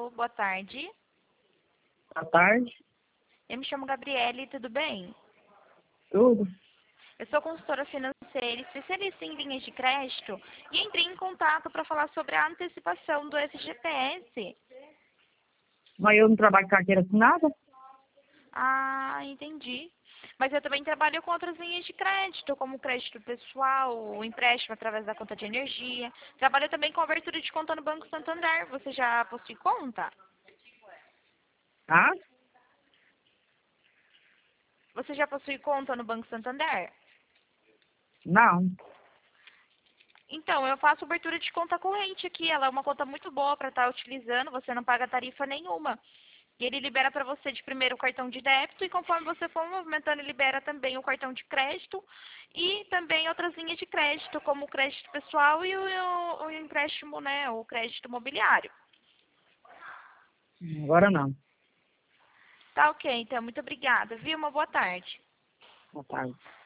Alô, boa tarde. Boa tarde. Eu me chamo Gabriele, tudo bem? Tudo? Eu sou consultora financeira, especialista em linhas de crédito e entrei em contato para falar sobre a antecipação do FGTS. Mas eu não trabalho com carteira assinada? Ah, entendi. Mas eu também trabalho com outras linhas de crédito, como crédito pessoal, o empréstimo através da conta de energia. Trabalho também com abertura de conta no Banco Santander. Você já possui conta? Ah? Você já possui conta no Banco Santander? Não. Então, eu faço abertura de conta corrente aqui. Ela é uma conta muito boa para estar utilizando, você não paga tarifa nenhuma. E ele libera para você de primeiro o cartão de débito e conforme você for movimentando, ele libera também o cartão de crédito e também outras linhas de crédito, como o crédito pessoal e o empréstimo, né, o crédito imobiliário. Agora não. Tá ok, então, muito obrigada, viu? Uma boa tarde. Boa tarde.